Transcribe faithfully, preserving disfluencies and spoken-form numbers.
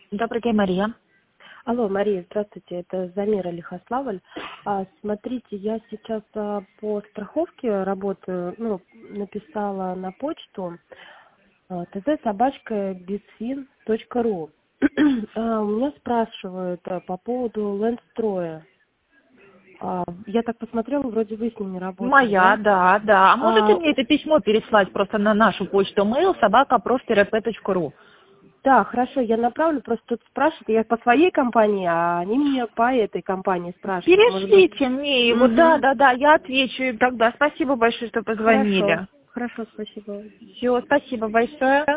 Добрый день, Мария. Алло, Мария, здравствуйте, это Замира Лихославль. А, смотрите, я сейчас а, по страховке работаю, ну, написала на почту а, тз собачка бисфин точка ру. А, у меня спрашивают а, по поводу Лендстроя. А, я так посмотрела, вроде вы с ними работали, Моя, да? да, да. А можете А, мне это письмо переслать просто на нашу почту mail собака проф-рп точка ру? да, хорошо, я направлю, просто тут спрашивают, я по своей компании, а они меня по этой компании спрашивают, может быть. Перешлите мне его, да, Угу. да, да, я отвечу им тогда. Спасибо большое, что Хорошо, позвонили. хорошо, спасибо. Все, спасибо большое.